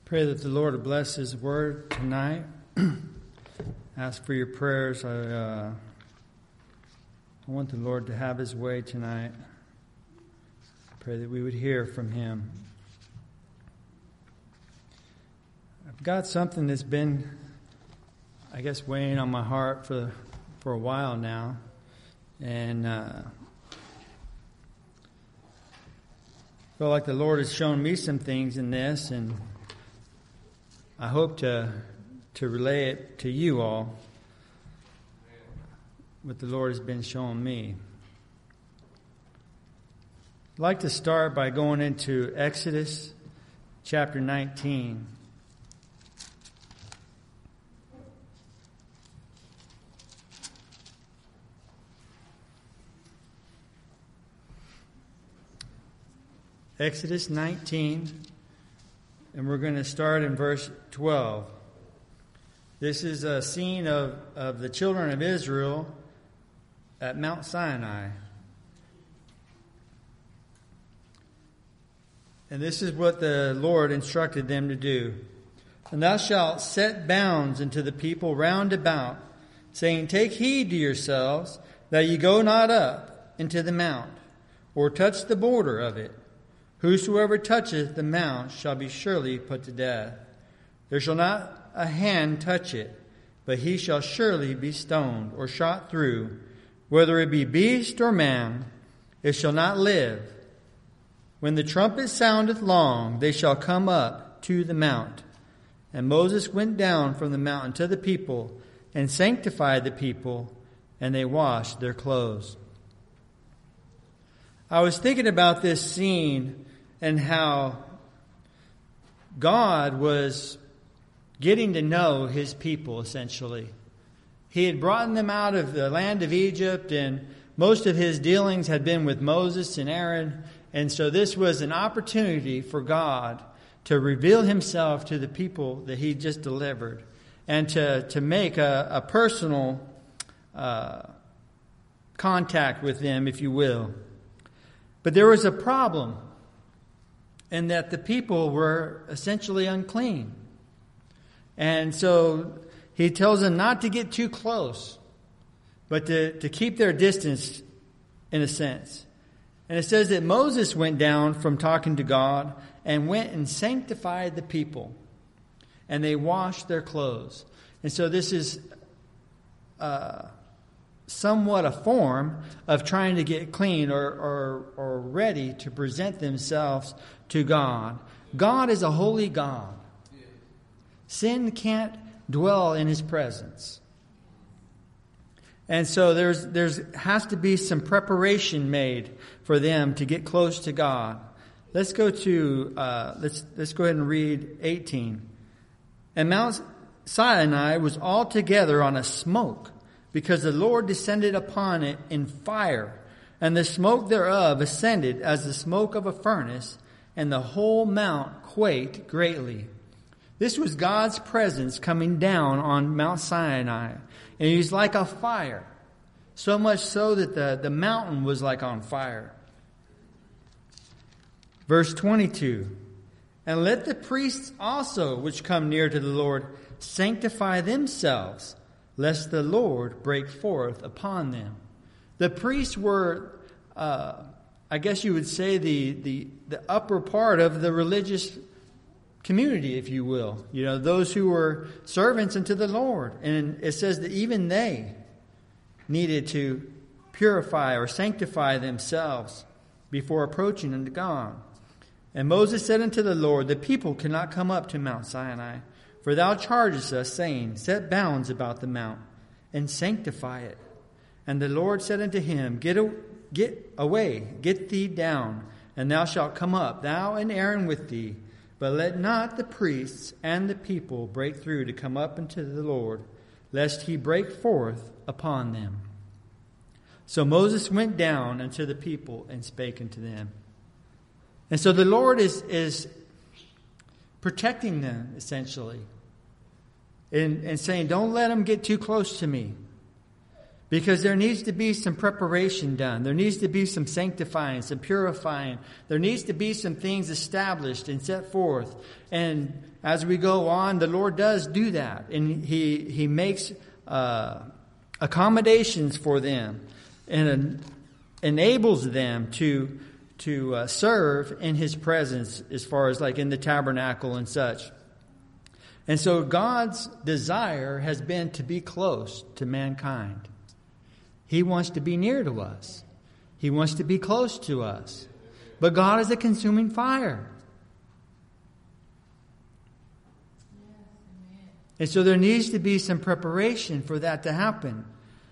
Pray that the Lord will bless His word tonight. Ask for your prayers. I want the Lord to have His way tonight. Pray that we would hear from Him. I've got something that's been, weighing on my heart for a while now. And I feel like the Lord has shown me some things in this, and I hope to relay it to you all, what the Lord has been showing me. I'd like to start by going into Exodus chapter 19. Exodus 19, and we're going to start in verse 12. This is a scene of the children of Israel at Mount Sinai. And this is what the Lord instructed them to do. And thou shalt set bounds unto the people round about, saying, Take heed to yourselves, that ye go not up into the mount, or touch the border of it. Whosoever toucheth the mount shall be surely put to death. There shall not a hand touch it, but he shall surely be stoned or shot through. Whether it be beast or man, it shall not live. When the trumpet soundeth long, they shall come up to the mount. And Moses went down from the mountain to the people, and sanctified the people, and they washed their clothes. I was thinking about this scene and how God was getting to know His people, essentially. He had brought them out of the land of Egypt, and most of His dealings had been with Moses and Aaron. And so this was an opportunity for God to reveal Himself to the people that He just delivered, and to make a personal contact with them, if you will. But there was a problem, in that the people were essentially unclean. And so He tells them not to get too close, but to keep their distance, in a sense. And it says that Moses went down from talking to God and went and sanctified the people. And they washed their clothes. And so this is somewhat a form of trying to get clean or ready to present themselves to God. God is a holy God. Sin can't dwell in His presence. And so there's has to be some preparation made for them to get close to God. Let's go to let's go ahead and read 18. And Mount Sinai was altogether on a smoke, because the Lord descended upon it in fire, and the smoke thereof ascended as the smoke of a furnace, and the whole mount quaked greatly. This was God's presence coming down on Mount Sinai. And He was like a fire, so much so that the mountain was like on fire. Verse 22, And let the priests also which come near to the Lord sanctify themselves, lest the Lord break forth upon them. The priests were, I guess you would say, the upper part of the religious community, if you will. You know, those who were servants unto the Lord. And it says that even they needed to purify or sanctify themselves before approaching unto God. And Moses said unto the Lord, The people cannot come up to Mount Sinai, for thou chargest us, saying, Set bounds about the mount, and sanctify it. And the Lord said unto him, Get away, get thee down, and thou shalt come up, thou and Aaron with thee. But let not the priests and the people break through to come up unto the Lord, lest He break forth upon them. So Moses went down unto the people and spake unto them. And so the Lord is protecting them, essentially, and saying, don't let them get too close to me. Because there needs to be some preparation done. There needs to be some sanctifying, some purifying. There needs to be some things established and set forth. And as we go on, the Lord does do that. And He makes accommodations for them and enables them to serve in His presence, as far as like in the tabernacle and such. And so God's desire has been to be close to mankind. He wants to be near to us. He wants to be close to us. But God is a consuming fire. And so there needs to be some preparation for that to happen.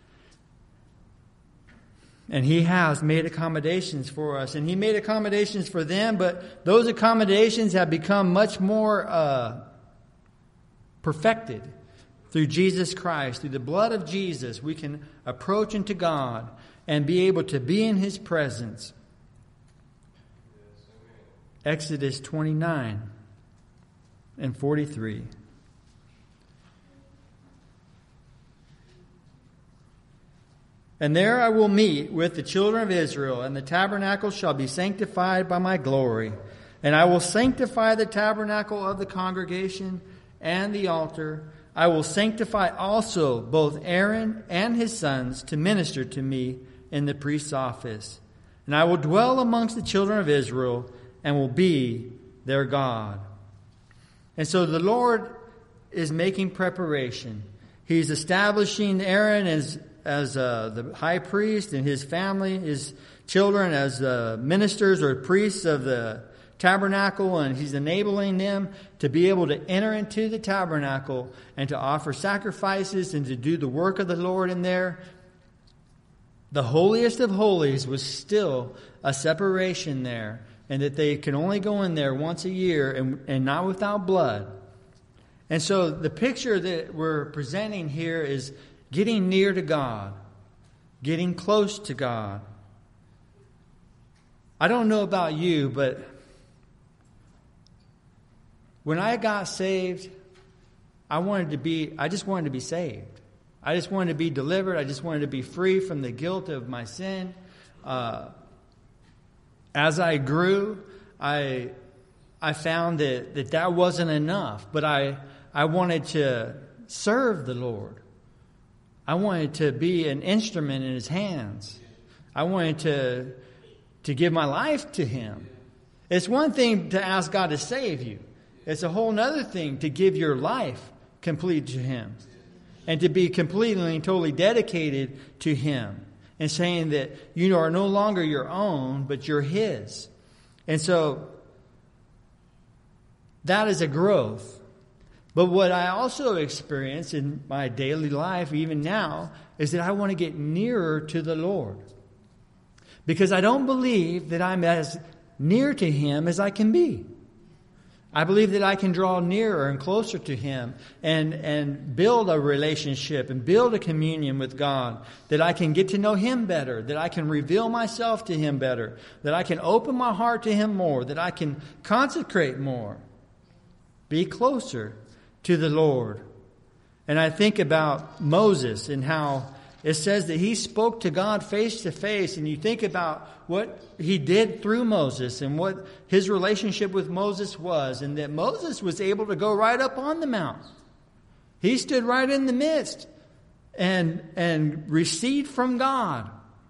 And He has made accommodations for us. And He made accommodations for them, but those accommodations have become much more perfected. Through Jesus Christ, through the blood of Jesus, we can approach unto God and be able to be in His presence. Exodus 29 and 43. And there I will meet with the children of Israel, and the tabernacle shall be sanctified by my glory. And I will sanctify the tabernacle of the congregation and the altar. I will sanctify also both Aaron and his sons to minister to me in the priest's office. And I will dwell amongst the children of Israel and will be their God. And so the Lord is making preparation. He's establishing Aaron as the high priest and his family, his children as ministers or priests of the tabernacle, and He's enabling them to be able to enter into the tabernacle and to offer sacrifices and to do the work of the Lord in there. The holiest of holies was still a separation there, and that they can only go in there once a year and not without blood. And so the picture that we're presenting here is getting near to God, getting close to God. I don't know about you, but when I got saved, I just wanted to be saved. I just wanted to be delivered. I just wanted to be free from the guilt of my sin. As I grew, I found that wasn't enough. But I wanted to serve the Lord. I wanted to be an instrument in His hands. I wanted to give my life to Him. It's one thing to ask God to save you. It's a whole other thing to give your life complete to Him and to be completely and totally dedicated to Him and saying that you are no longer your own, but you're His. And so that is a growth. But what I also experience in my daily life, even now, is that I want to get nearer to the Lord. Because I don't believe that I'm as near to Him as I can be. I believe that I can draw nearer and closer to Him and build a relationship and build a communion with God, that I can get to know Him better, that I can reveal myself to Him better, that I can open my heart to Him more, that I can consecrate more, be closer to the Lord. And I think about Moses and how it says that he spoke to God face to face, and you think about what he did through Moses and what his relationship with Moses was, and that Moses was able to go right up on the mount. He stood right in the midst and received from God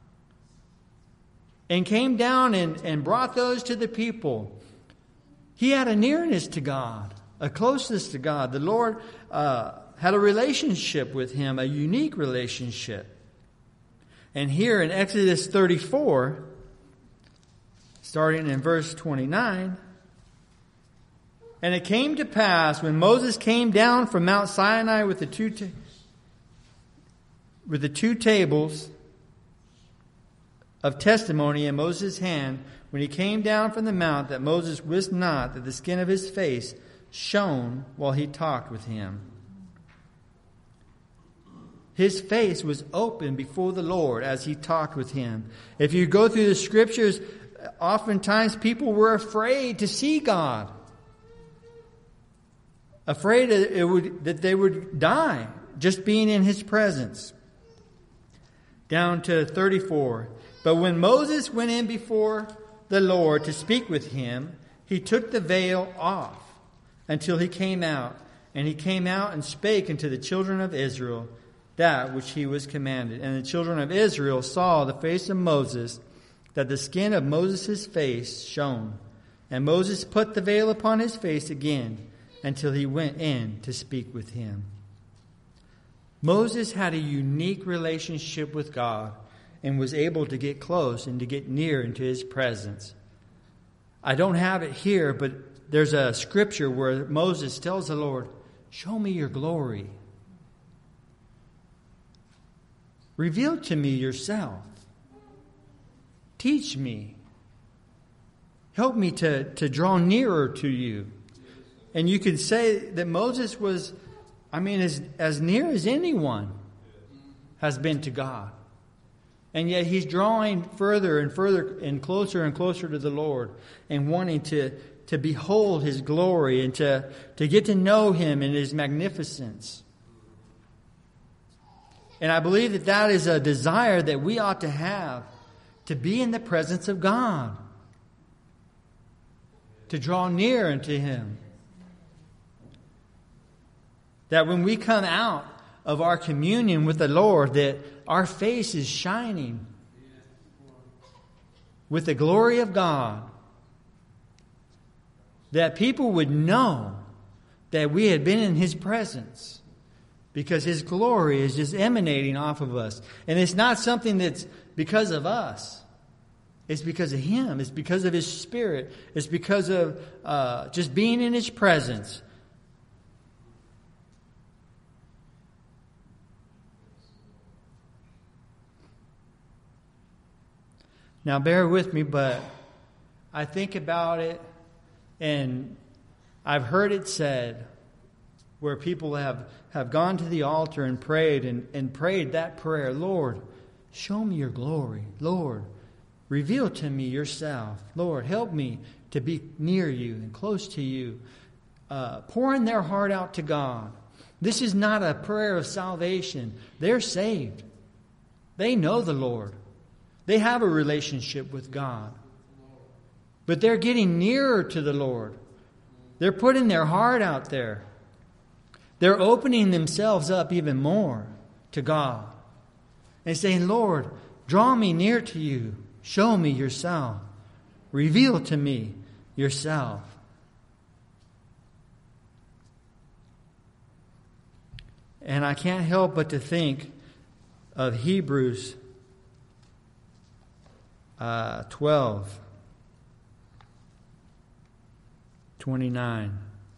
and came down and brought those to the people. He had a nearness to God, a closeness to God. The Lord had a relationship with him, a unique relationship. And here in Exodus 34, starting in verse 29, and it came to pass when Moses came down from Mount Sinai with the two tables of testimony in Moses' hand, when he came down from the mount, that Moses wist not that the skin of his face shone while he talked with him. His face was open before the Lord as he talked with him. If you go through the scriptures, oftentimes people were afraid to see God. Afraid that they would die just being in His presence. down to 34. But when Moses went in before the Lord to speak with him, he took the veil off until he came out. And he came out and spake unto the children of Israel that which he was commanded. And the children of Israel saw the face of Moses, that the skin of Moses' face shone. And Moses put the veil upon his face again until he went in to speak with him. Moses had a unique relationship with God and was able to get close and to get near into his presence. I don't have it here, but there's a scripture where Moses tells the Lord, "Show me your glory. Reveal to me yourself. Teach me. Help me to draw nearer to you." And you could say that Moses was, as near as anyone has been to God. And yet he's drawing further and further and closer to the Lord and wanting to behold his glory and to get to know him in his magnificence. And I believe that is a desire that we ought to have, to be in the presence of God, to draw near unto him. That when we come out of our communion with the Lord, that our face is shining with the glory of God. That people would know that we had been in his presence, because his glory is just emanating off of us. And it's not something that's because of us. It's because of him. It's because of his Spirit. It's because of just being in his presence. Now bear with me, but I think about it, and I've heard it said where people have gone to the altar and prayed and prayed that prayer, "Lord, show me your glory. Lord, reveal to me yourself. Lord, help me to be near you and close to you." Pouring their heart out to God. This is not a prayer of salvation. They're saved. They know the Lord. They have a relationship with God. But they're getting nearer to the Lord. They're putting their heart out there. They're opening themselves up even more to God. And saying, "Lord, draw me near to you. Show me yourself. Reveal to me yourself." And I can't help but to think of Hebrews 12:29.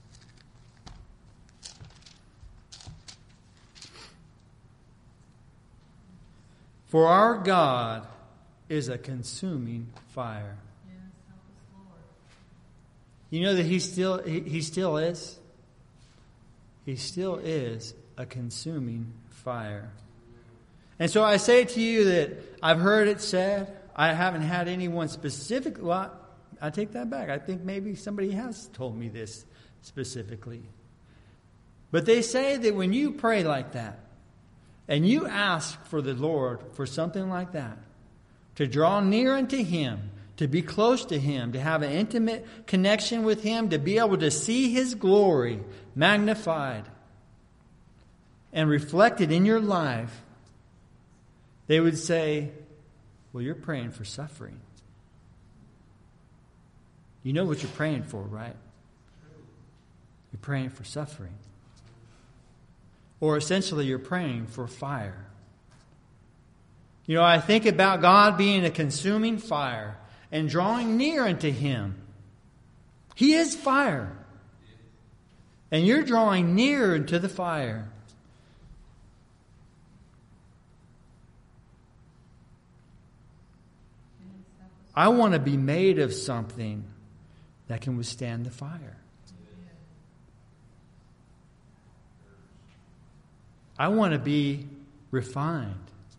For our God is a consuming fire. Yes, help us, Lord. You know that he still is? He still is a consuming fire. And so I say to you that I've heard it said, I haven't had anyone specific. Well, I take that back. I think maybe somebody has told me this specifically. But they say that when you pray like that, and you ask for the Lord for something like that, to draw near unto him, to be close to him, to have an intimate connection with him, to be able to see his glory magnified and reflected in your life, they would say, "Well, you're praying for suffering. You know what you're praying for, right? You're praying for suffering." Or essentially, you're praying for fire. You know, I think about God being a consuming fire and drawing near unto him. He is fire. And you're drawing near to the fire. I want to be made of something that can withstand the fire. I want to be refined,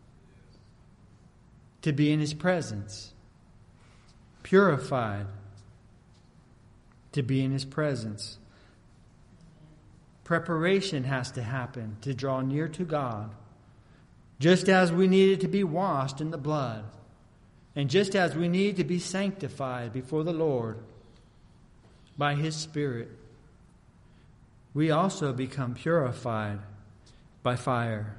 to be in his presence, purified, to be in his presence. Preparation has to happen to draw near to God. just as we needed to be washed in the blood, and just as we need to be sanctified before the Lord by His Spirit, we also become purified by fire.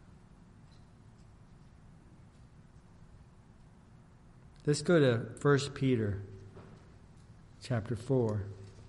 Let's go to 1 Peter chapter 4.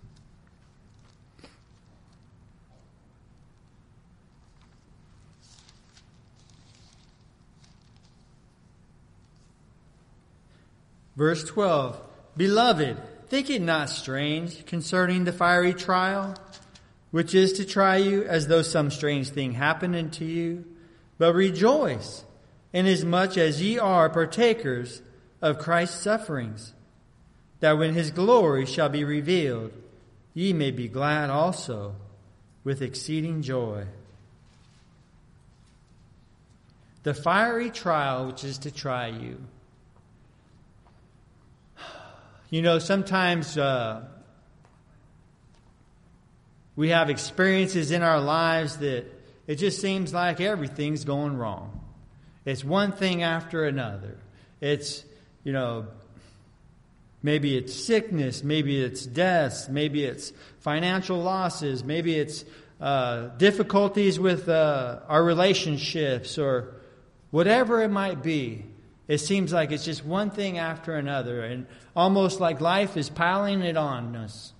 Verse 12, Beloved, think it not strange concerning the fiery trial, which is to try you as though some strange thing happened unto you, but rejoice, inasmuch as ye are partakers of Christ's sufferings, that when His glory shall be revealed, ye may be glad also with exceeding joy. The fiery trial which is to try you. You know, sometimes we have experiences in our lives that it just seems like everything's going wrong. It's one thing after another. It's, you know, maybe it's sickness, maybe it's deaths, maybe it's financial losses, maybe it's difficulties with our relationships, or whatever it might be. It seems like it's just one thing after another, and almost like life is piling it on us.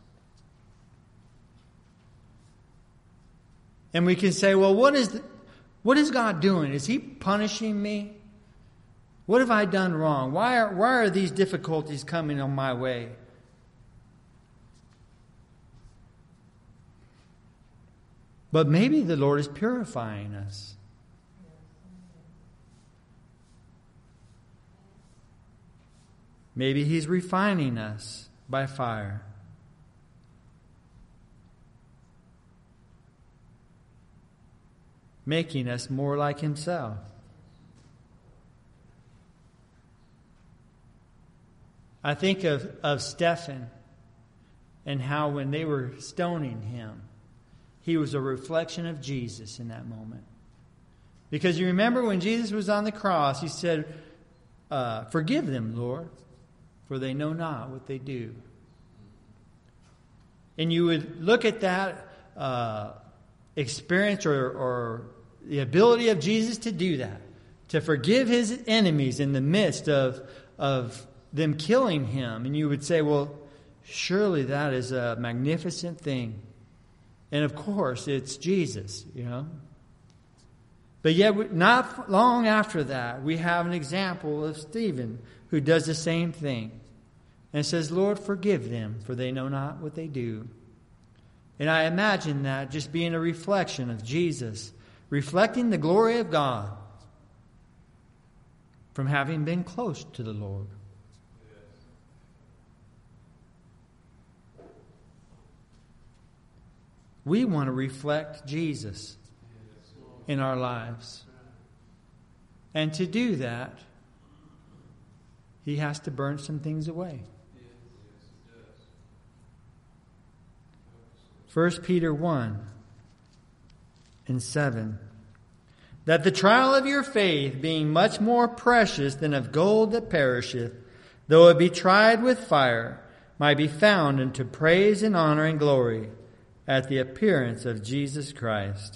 And we can say, well, what is God doing? Is He punishing me? What have I done wrong? Why are these difficulties coming on my way? But maybe the Lord is purifying us. Maybe He's refining us by fire. Making us more like Himself. I think of Stephen and how when they were stoning him, he was a reflection of Jesus in that moment. Because you remember when Jesus was on the cross, He said, Forgive them, Lord, for they know not what they do. And you would look at that experience or the ability of Jesus to do that, to forgive His enemies in the midst of them killing Him. And you would say, well, surely that is a magnificent thing. And of course, it's Jesus, you know. But yet, not long after that, we have an example of Stephen who does the same thing. And says, Lord, forgive them, for they know not what they do. And I imagine that just being a reflection of Jesus, reflecting the glory of God from having been close to the Lord. We want to reflect Jesus in our lives. And to do that, He has to burn some things away. 1 Peter 1:7. That the trial of your faith, being much more precious than of gold that perisheth, though it be tried with fire, might be found unto praise and honor and glory at the appearance of Jesus Christ.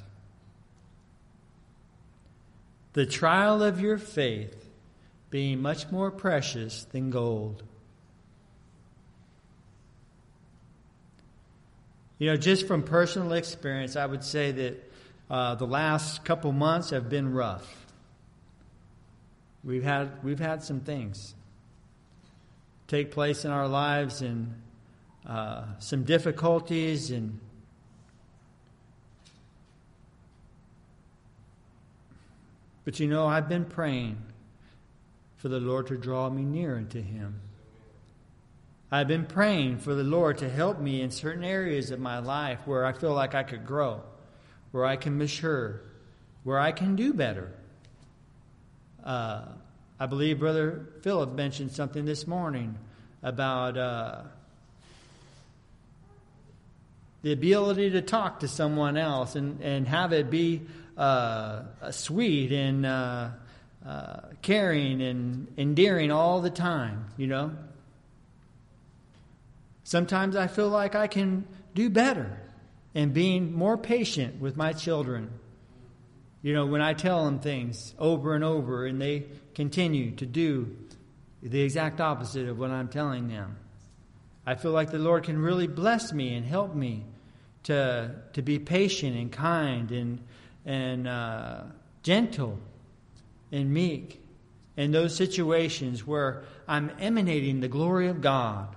The trial of your faith being much more precious than gold. You know, just from personal experience, I would say that the last couple months have been rough. We've had some things take place in our lives, and some difficulties, but you know, I've been praying for the Lord to draw me nearer to Him. I've been praying for the Lord to help me in certain areas of my life where I feel like I could grow, where I can mature, where I can do better. I believe Brother Philip mentioned something this morning about the ability to talk to someone else and have it be sweet and caring and endearing all the time, you know. Sometimes I feel like I can do better in being more patient with my children. You know, when I tell them things over and over and they continue to do the exact opposite of what I'm telling them, I feel like the Lord can really bless me and help me to be patient and kind and gentle and meek in those situations where I'm emanating the glory of God.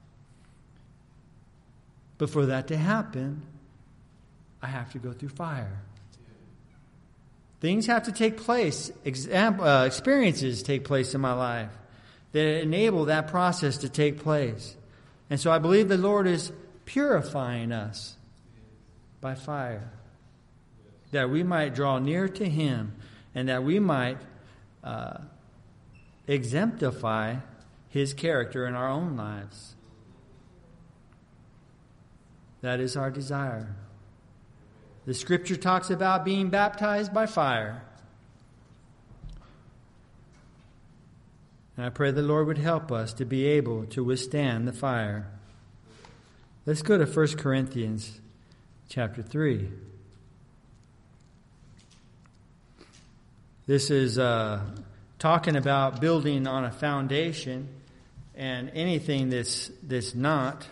But for that to happen, I have to go through fire. Things have to take place. Experiences take place in my life that enable that process to take place. And so I believe the Lord is purifying us by fire, that we might draw near to Him and that we might exemplify His character in our own lives. That is our desire. The Scripture talks about being baptized by fire. And I pray the Lord would help us to be able to withstand the fire. Let's go to 1 Corinthians chapter 3. This is talking about building on a foundation, and anything that's not,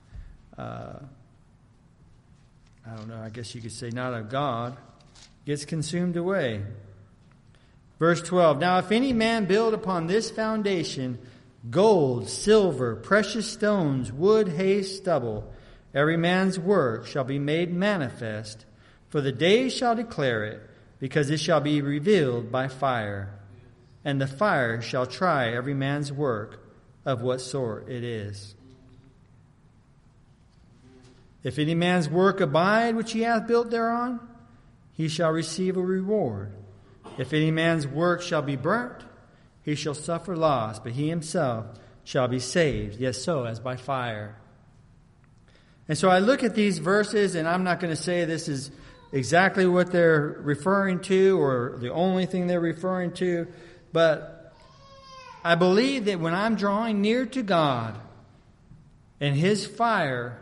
I don't know, I guess you could say not of God, gets consumed away. Verse 12, now if any man build upon this foundation gold, silver, precious stones, wood, hay, stubble, every man's work shall be made manifest, for the day shall declare it, because it shall be revealed by fire. And the fire shall try every man's work of what sort it is. If any man's work abide which he hath built thereon, he shall receive a reward. If any man's work shall be burnt, he shall suffer loss, but he himself shall be saved, yet so as by fire. And so I look at these verses, and I'm not going to say this is exactly what they're referring to or the only thing they're referring to, but I believe that when I'm drawing near to God and His fire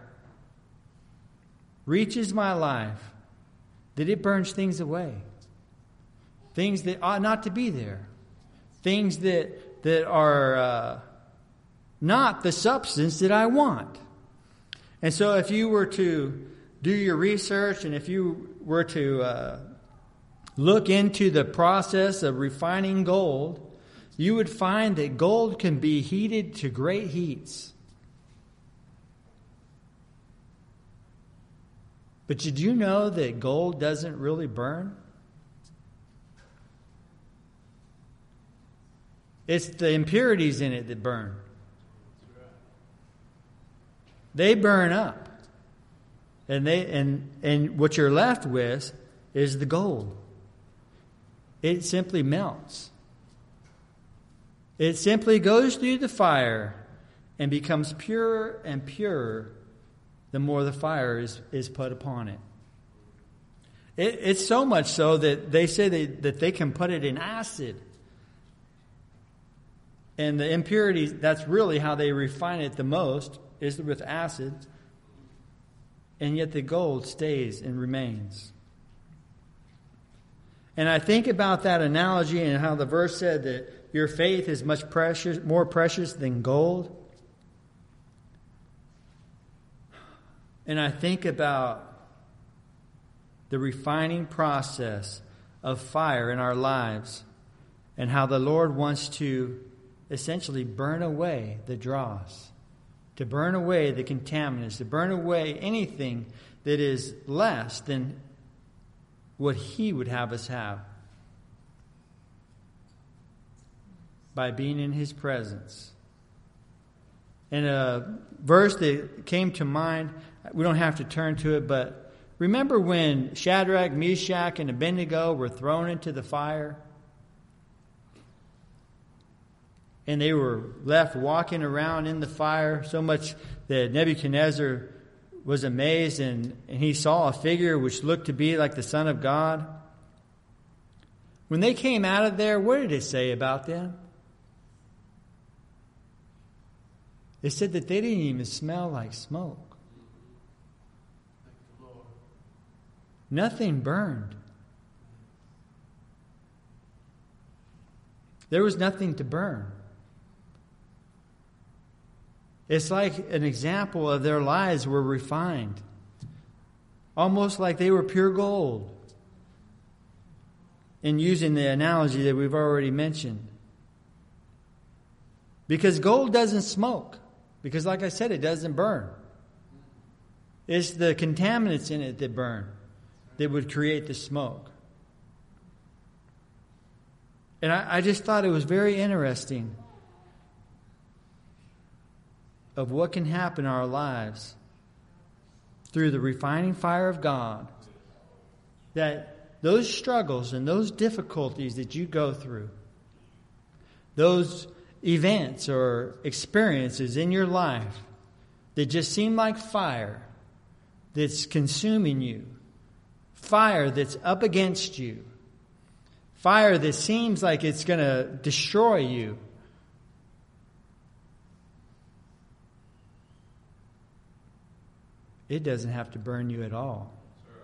reaches my life, that it burns things away. Things that ought not to be there. Things that are not the substance that I want. And so if you were to do your research and if you were to look into the process of refining gold, you would find that gold can be heated to great heats. But did you know that gold doesn't really burn? It's the impurities in it that burn. They burn up. And what you're left with is the gold. It simply melts. It simply goes through the fire and becomes purer and purer the more the fire is put upon it. It's so much so that they say that they can put it in acid. And the impurities, that's really how they refine it the most, is with acid. And yet the gold stays and remains. And I think about that analogy and how the verse said that your faith is much more precious than gold. And I think about the refining process of fire in our lives and how the Lord wants to essentially burn away the dross, to burn away the contaminants, to burn away anything that is less than what He would have us have by being in His presence. And a verse that came to mind, we don't have to turn to it, but remember when Shadrach, Meshach, and Abednego were thrown into the fire? And they were left walking around in the fire, so much that Nebuchadnezzar was amazed, and he saw a figure which looked to be like the Son of God. When they came out of there, what did it say about them? It said that they didn't even smell like smoke. Nothing burned. There was nothing to burn. It's like an example of their lives were refined. Almost like they were pure gold. In using the analogy that we've already mentioned. Because gold doesn't smoke. Because like I said, it doesn't burn. It's the contaminants in it that burn, that would create the smoke. And I just thought it was very interesting of what can happen in our lives through the refining fire of God. That those struggles and those difficulties that you go through, those events or experiences in your life that just seem like fire that's consuming you, fire that's up against you, fire that seems like it's going to destroy you. It doesn't have to burn you at all.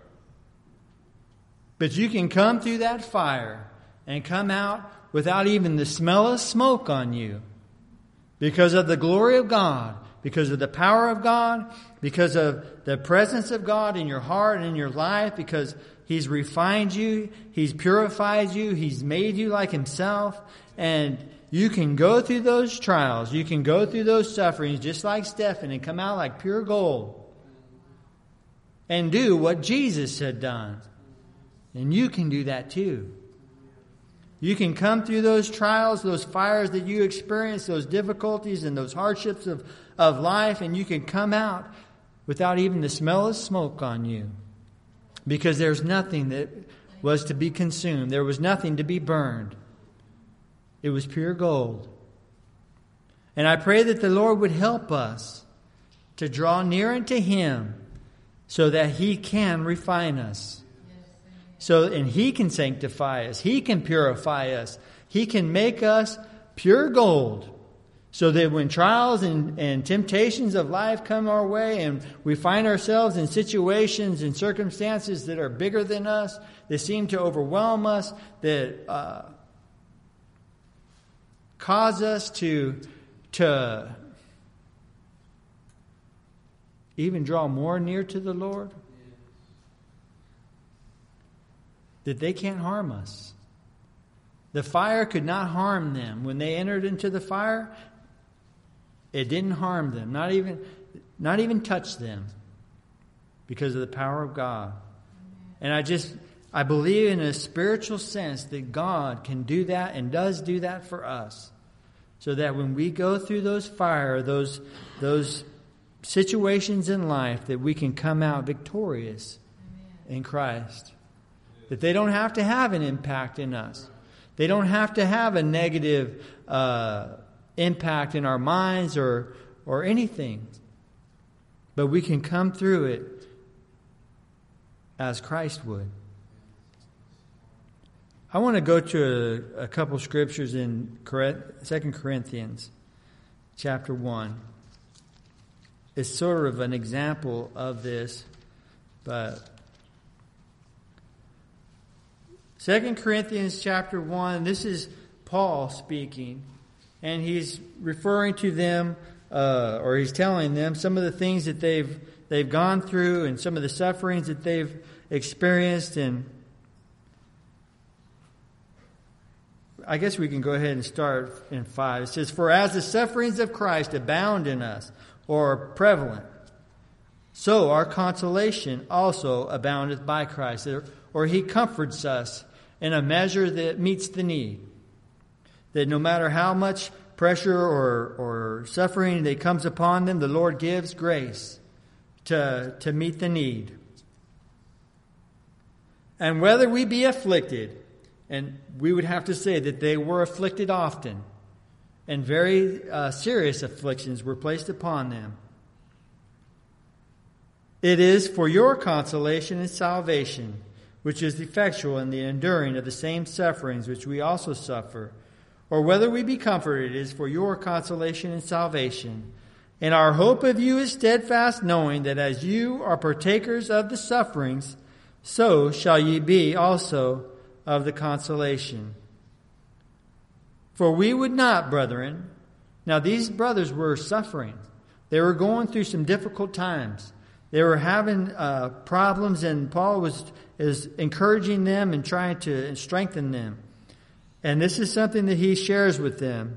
But you can come through that fire and come out without even the smell of smoke on you. Because of the glory of God, because of the power of God, because of the presence of God in your heart and in your life, because He's refined you, He's purified you, He's made you like Himself, and you can go through those trials, you can go through those sufferings just like Stephen and come out like pure gold. And do what Jesus had done. And you can do that too. You can come through those trials, those fires that you experience, those difficulties and those hardships of life, and you can come out without even the smell of smoke on you. Because there's nothing that was to be consumed. There was nothing to be burned. It was pure gold. And I pray that the Lord would help us to draw near unto Him so that He can refine us. And He can sanctify us. He can purify us. He can make us pure gold. So that when trials and temptations of life come our way and we find ourselves in situations and circumstances that are bigger than us, that seem to overwhelm us, that cause us to even draw more near to the Lord, that they can't harm us. The fire could not harm them. When they entered into the fire, it didn't harm them, not even touch them, because of the power of God. And I believe in a spiritual sense that God can do that and does do that for us. So that when we go through those fire, those situations in life, that we can come out victorious in Christ. That they don't have to have an impact in us. They don't have to have a negative impact in our minds or anything. But we can come through it as Christ would. I want to go to a couple scriptures in 2 Corinthians chapter 1. It's sort of an example of this, but 2 Corinthians chapter 1, this is Paul speaking, and he's referring to them, or he's telling them some of the things that they've gone through and some of the sufferings that they've experienced. And I guess we can go ahead and start in 5. It says, "For as the sufferings of Christ abound in us, or are prevalent, so our consolation also aboundeth by Christ." Or He comforts us in a measure that meets the need. That no matter how much pressure or suffering that comes upon them, the Lord gives grace to meet the need. "And whether we be afflicted," and we would have to say that they were afflicted often, and very serious afflictions were placed upon them, "it is for your consolation and salvation, which is effectual in the enduring of the same sufferings which we also suffer, or whether we be comforted, it is for your consolation and salvation. And our hope of you is steadfast, knowing that as you are partakers of the sufferings, so shall ye be also of the consolation. For we would not, brethren. Now these brothers were suffering. They were going through some difficult times. They were having problems, and Paul is encouraging them and trying to strengthen them. And this is something that he shares with them.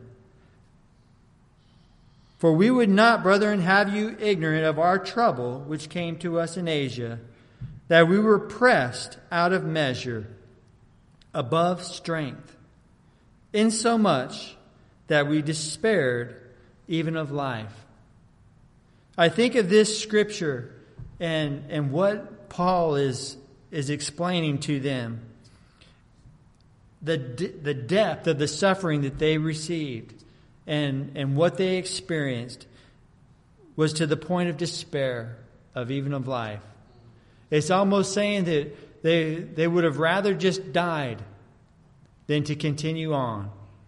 For we would not, brethren, have you ignorant of our trouble which came to us in Asia, that we were pressed out of measure, above strength, insomuch that we despaired even of life. I think of this scripture and what Paul is explaining to them. The depth of the suffering that they received and what they experienced was to the point of despair of even of life. It's almost saying that they would have rather just died than to continue on.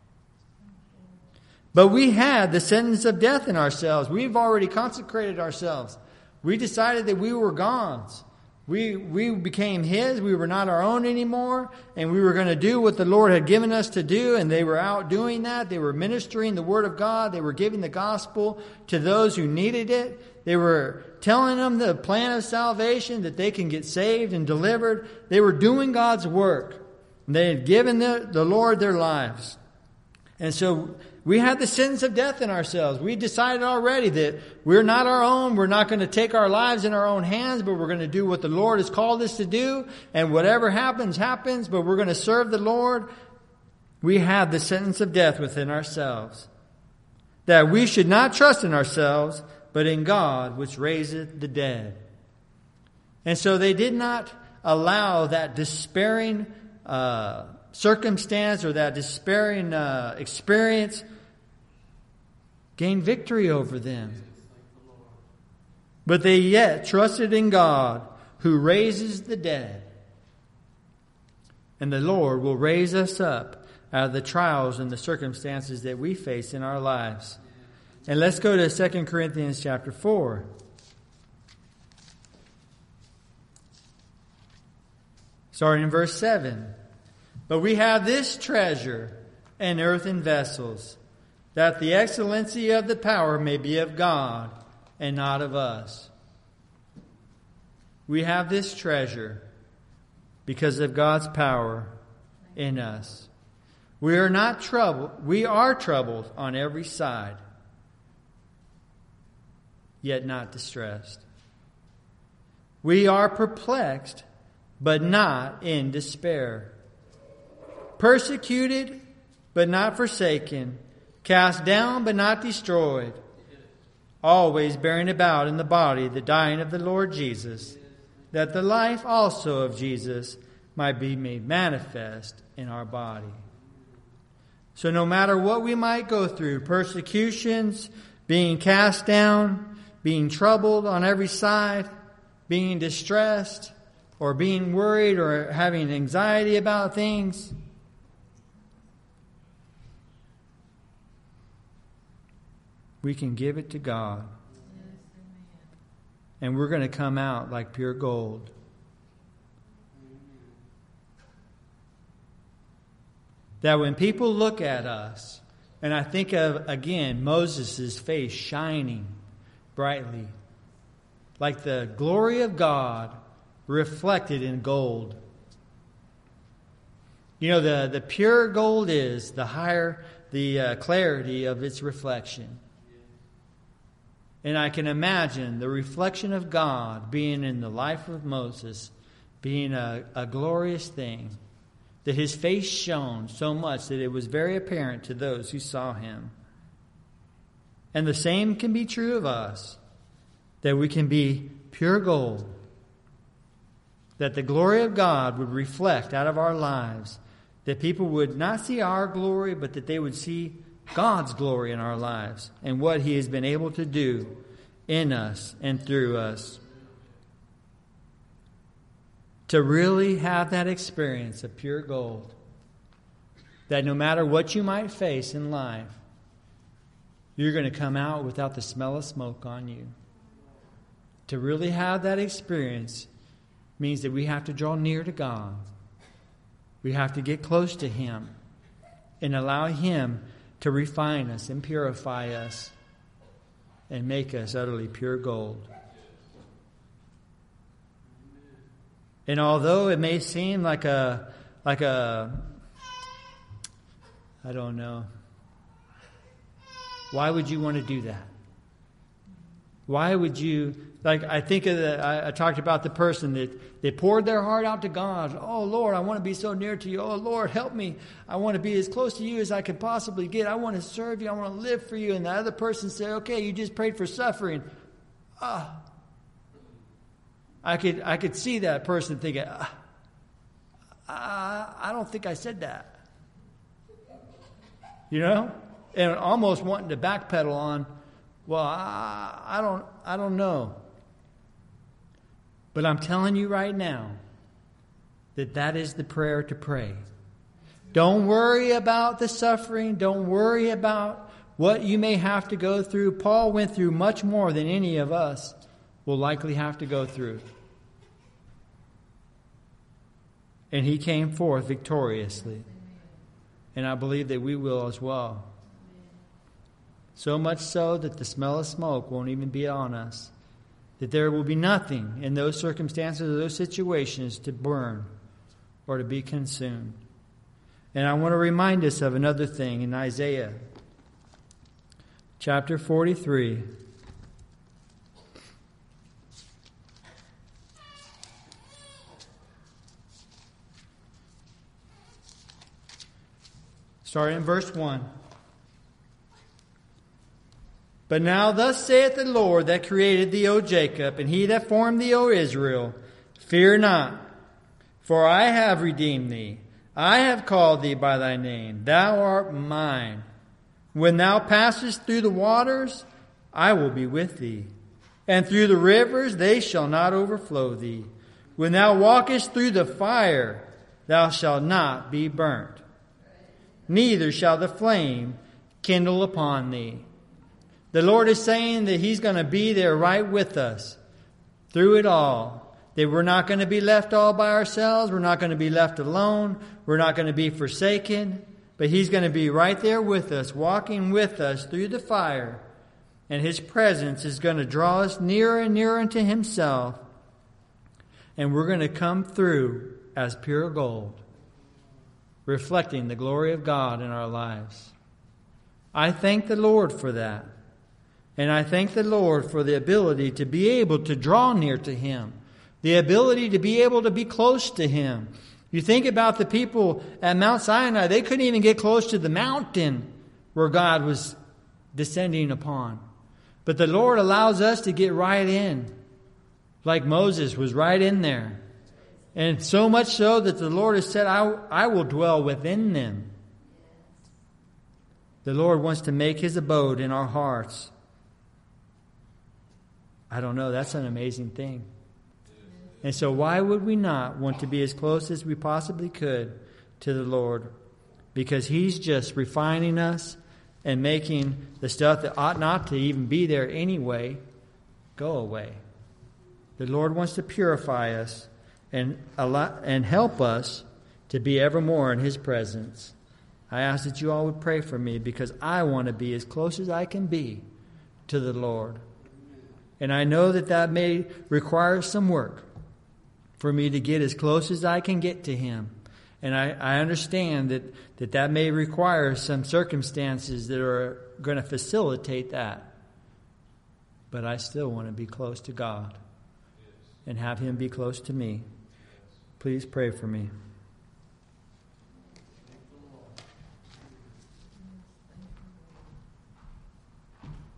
But we had the sentence of death in ourselves. We've already consecrated ourselves. We decided that we were God's. We became His. We were not our own anymore. And we were going to do what the Lord had given us to do. And they were out doing that. They were ministering the Word of God. They were giving the gospel to those who needed it. They were telling them the plan of salvation, that they can get saved and delivered. They were doing God's work. They had given the Lord their lives. And so we had the sentence of death in ourselves. We decided already that we're not our own. We're not going to take our lives in our own hands, but we're going to do what the Lord has called us to do. And whatever happens, happens, but we're going to serve the Lord. We had the sentence of death within ourselves, that we should not trust in ourselves, but in God, which raiseth the dead. And so they did not allow that despairing circumstance or that despairing experience gain victory over them. But they yet trusted in God, who raises the dead. And the Lord will raise us up out of the trials and the circumstances that we face in our lives. And let's go to 2 Corinthians chapter 4. Starting in verse 7. But we have this treasure in earthen vessels, that the excellency of the power may be of God and not of us. We have this treasure because of God's power in us. We are not troubled. We are troubled on every side, yet not distressed. We are perplexed, but not in despair. Persecuted, but not forsaken. Cast down, but not destroyed. Always bearing about in the body the dying of the Lord Jesus, that the life also of Jesus might be made manifest in our body. So no matter what we might go through, persecutions, being cast down, being troubled on every side, being distressed, or being worried or having anxiety about things, we can give it to God. And we're going to come out like pure gold. That when people look at us, and I think of, again, Moses' face shining brightly, like the glory of God reflected in gold. You know, the pure gold is, the higher the clarity of its reflection. And I can imagine the reflection of God being in the life of Moses, being a glorious thing, that his face shone so much that it was very apparent to those who saw him. And the same can be true of us, that we can be pure gold, that the glory of God would reflect out of our lives, that people would not see our glory, but that they would see God's glory in our lives and what He has been able to do in us and through us. to really have that experience of pure gold. That no matter what you might face in life, you're going to come out without the smell of smoke on you. To really have that experience means that we have to draw near to God. We have to get close to Him and allow Him to refine us and purify us and make us utterly pure gold. And although it may seem like a I don't know. Why would you want to do that? Why would you, I think of I talked about the person that they poured their heart out to God. Oh, Lord, I want to be so near to you. Oh, Lord, help me. I want to be as close to you as I can possibly get. I want to serve you. I want to live for you. And the other person said, okay, you just prayed for suffering. I could see that person thinking, I don't think I said that. You know? And almost wanting to backpedal on, well, I don't know. But I'm telling you right now that is the prayer to pray. Don't worry about the suffering. Don't worry about what you may have to go through. Paul went through much more than any of us will likely have to go through. And he came forth victoriously. And I believe that we will as well. So much so that the smell of smoke won't even be on us. That there will be nothing in those circumstances or those situations to burn or to be consumed. And I want to remind us of another thing in Isaiah chapter 43. Starting in verse 1. But now thus saith the Lord that created thee, O Jacob, and he that formed thee, O Israel, fear not, for I have redeemed thee. I have called thee by thy name. Thou art mine. When thou passest through the waters, I will be with thee. And through the rivers, they shall not overflow thee. When thou walkest through the fire, thou shalt not be burnt. Neither shall the flame kindle upon thee. The Lord is saying that He's going to be there right with us through it all. That we're not going to be left all by ourselves. We're not going to be left alone. We're not going to be forsaken. But He's going to be right there with us, walking with us through the fire. And His presence is going to draw us nearer and nearer unto Himself. And we're going to come through as pure gold, reflecting the glory of God in our lives. I thank the Lord for that. And I thank the Lord for the ability to be able to draw near to Him. The ability to be able to be close to Him. You think about the people at Mount Sinai, they couldn't even get close to the mountain where God was descending upon. But the Lord allows us to get right in, like Moses was right in there. And so much so that the Lord has said, I will dwell within them. The Lord wants to make His abode in our hearts. I don't know, that's an amazing thing. And so why would we not want to be as close as we possibly could to the Lord? Because He's just refining us and making the stuff that ought not to even be there anyway go away. The Lord wants to purify us and help us to be evermore in His presence. I ask that you all would pray for me because I want to be as close as I can be to the Lord. And I know that may require some work for me to get as close as I can get to Him. And I understand that may require some circumstances that are going to facilitate that. But I still want to be close to God and have Him be close to me. Please pray for me.